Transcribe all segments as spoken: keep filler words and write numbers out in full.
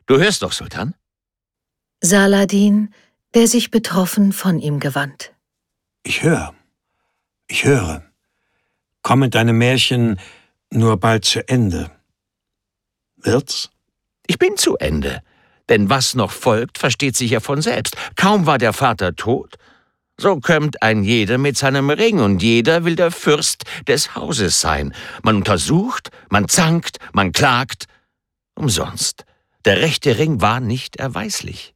Du hörst doch, Sultan? Saladin, der sich betroffen von ihm gewandt. Ich höre. Ich höre. Kommen deine Märchen nur bald zu Ende? Wird's? Ich bin zu Ende. Denn was noch folgt, versteht sich ja von selbst. Kaum war der Vater tot, so kömmt ein jeder mit seinem Ring, und jeder will der Fürst des Hauses sein. Man untersucht, man zankt, man klagt. Umsonst. Der rechte Ring war nicht erweislich.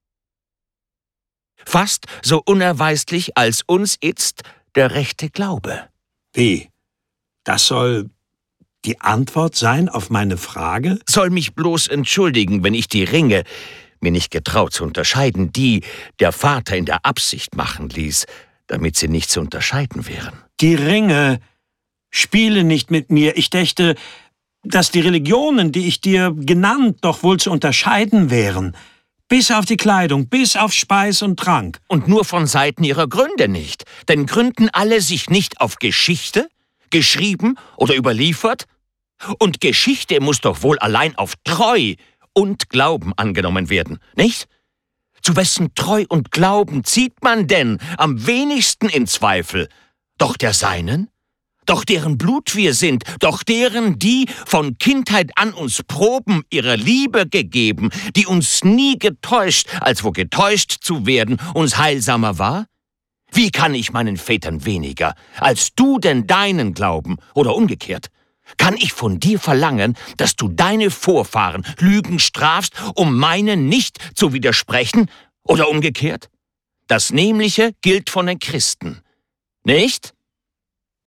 Fast so unerweislich als uns itzt der rechte Glaube. Wie? Das soll die Antwort sein auf meine Frage? Soll mich bloß entschuldigen, wenn ich die Ringe, mir nicht getraut zu unterscheiden, die der Vater in der Absicht machen ließ, damit sie nicht zu unterscheiden wären. Die Ringe spielen nicht mit mir. Ich dächte, dass die Religionen, die ich dir genannt, doch wohl zu unterscheiden wären. Bis auf die Kleidung, bis auf Speis und Trank. Und nur von Seiten ihrer Gründe nicht. Denn gründen alle sich nicht auf Geschichte, geschrieben oder überliefert? Und Geschichte muss doch wohl allein auf Treu und Glauben angenommen werden, nicht? Zu wessen Treu und Glauben zieht man denn am wenigsten in Zweifel? Doch der Seinen? Doch deren Blut wir sind, doch deren, die von Kindheit an uns Proben ihrer Liebe gegeben, die uns nie getäuscht, als wo getäuscht zu werden uns heilsamer war? Wie kann ich meinen Vätern weniger, als du denn deinen glauben, oder umgekehrt? Kann ich von dir verlangen, dass du deine Vorfahren Lügen strafst, um meinen nicht zu widersprechen, oder umgekehrt? Das Nämliche gilt von den Christen, nicht?